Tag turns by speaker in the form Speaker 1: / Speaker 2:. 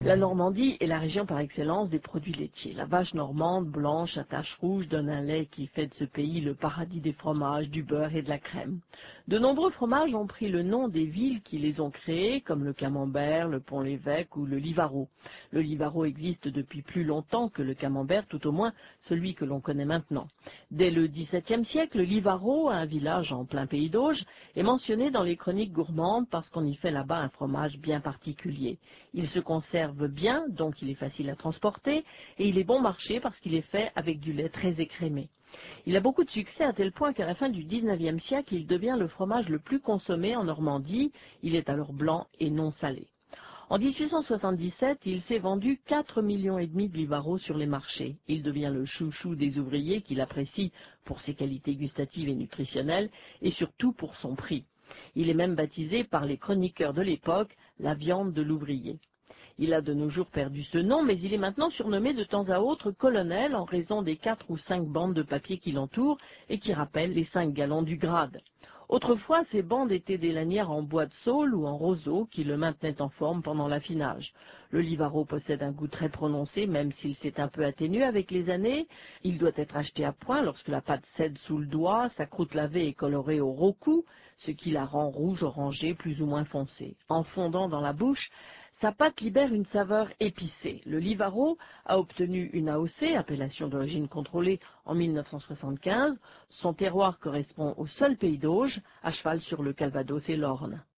Speaker 1: La Normandie est la région par excellence des produits laitiers. La vache normande, blanche, à taches rouges, donne un lait qui fait de ce pays le paradis des fromages, du beurre et de la crème. De nombreux fromages ont pris le nom des villes qui les ont créés, comme le Camembert, le Pont-l'Évêque ou le Livarot. Le Livarot existe depuis plus longtemps que le Camembert, tout au moins celui que l'on connaît maintenant. Dès le XVIIe siècle, le Livarot, un village en plein pays d'Auge, est mentionné dans les chroniques gourmandes parce qu'on y fait là-bas un fromage bien particulier. Il se conserve bien, donc il est facile à transporter, et il est bon marché parce qu'il est fait avec du lait très écrémé. Il a beaucoup de succès à tel point qu'à la fin du XIXe siècle, il devient le fromage le plus consommé en Normandie. Il est alors blanc et non salé. En 1877, il s'est vendu 4,5 millions de Livarot sur les marchés. Il devient le chouchou des ouvriers qui l'apprécient pour ses qualités gustatives et nutritionnelles et surtout pour son prix. Il est même baptisé par les chroniqueurs de l'époque la viande de l'ouvrier. Il a de nos jours perdu ce nom, mais il est maintenant surnommé de temps à autre colonel en raison des 4 ou 5 bandes de papier qui l'entourent et qui rappellent les 5 galons du grade. Autrefois, ces bandes étaient des lanières en bois de saule ou en roseau qui le maintenaient en forme pendant l'affinage. Le Livarot possède un goût très prononcé, même s'il s'est un peu atténué avec les années. Il doit être acheté à point lorsque la pâte cède sous le doigt, sa croûte lavée est colorée au rocou, ce qui la rend rouge orangé plus ou moins foncé. En fondant dans la bouche, sa pâte libère une saveur épicée. Le Livarot a obtenu une AOC, appellation d'origine contrôlée, en 1975. Son terroir correspond au seul pays d'Auge, à cheval sur le Calvados et l'Orne.